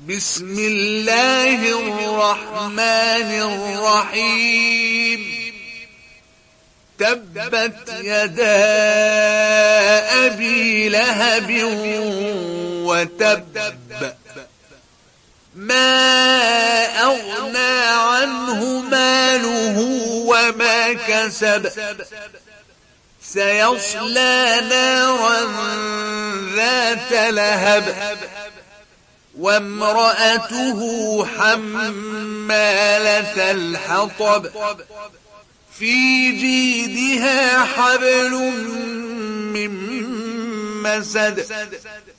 بسم الله الرحمن الرحيم. تبت يدا أبي لهب وتب، ما أغنى عنه ماله وما كسب، سيصلى نارا ذات لهب وامرأته حمالة الحطب في جيدها حبل من مسد